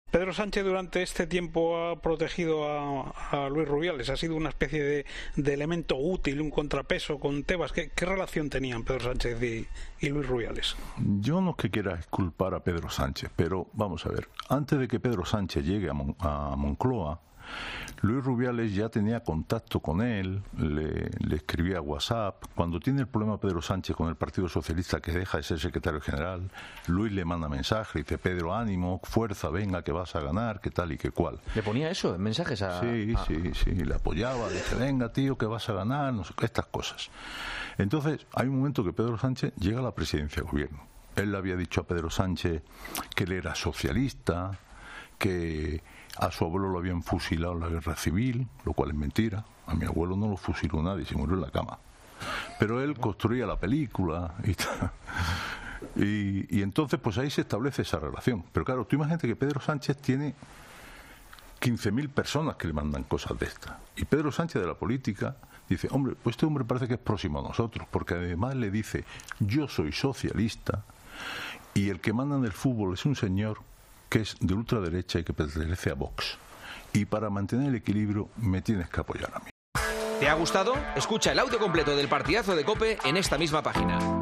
Pedro Sánchez durante este tiempo ha protegido a Luis Rubiales, ha sido una especie de elemento útil, un contrapeso con Tebas. ¿Qué relación tenían Pedro Sánchez y Luis Rubiales? Yo no es que quiera exculpar a Pedro Sánchez, pero vamos a ver, antes de que Pedro Sánchez llegue a Moncloa, Luis Rubiales ya tenía contacto con él, le escribía WhatsApp. Cuando tiene el problema Pedro Sánchez con el Partido Socialista, que deja de ser secretario general, Luis le manda mensaje, dice: Pedro, ánimo, fuerza, venga, que vas a ganar, que tal y que cual. ¿Le ponía eso en mensajes a...? Sí, le apoyaba, le dice: venga, tío, que vas a ganar, no sé qué, estas cosas. Entonces, hay un momento que Pedro Sánchez llega a la presidencia del gobierno. Él le había dicho a Pedro Sánchez que él era socialista, que a su abuelo lo habían fusilado en la guerra civil, lo cual es mentira. A mi abuelo no lo fusiló nadie, se murió en la cama. Pero él construía la película y tal. Y entonces pues ahí se establece esa relación. Pero claro, tú imagínate que Pedro Sánchez tiene 15.000 personas que le mandan cosas de estas. Y Pedro Sánchez de la política dice: hombre, pues este hombre parece que es próximo a nosotros, porque además le dice: yo soy socialista y el que manda en el fútbol es un señor que es de ultraderecha y que pertenece a Vox. Y para mantener el equilibrio me tienes que apoyar a mí. ¿Te ha gustado? Escucha el audio completo del partidazo de COPE en esta misma página.